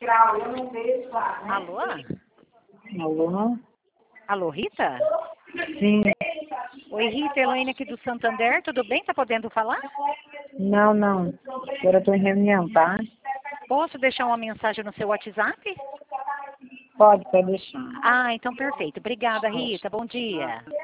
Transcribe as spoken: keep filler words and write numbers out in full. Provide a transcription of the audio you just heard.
Alô? Alô? Alô, Rita? Sim. Oi, Rita, Elaine aqui do Santander, tudo bem? Tá podendo falar? Não, não. Agora eu estou em reunião, tá? Posso deixar uma mensagem no seu WhatsApp? Pode, pode deixar. Ah, então perfeito. Obrigada, Rita. Bom dia.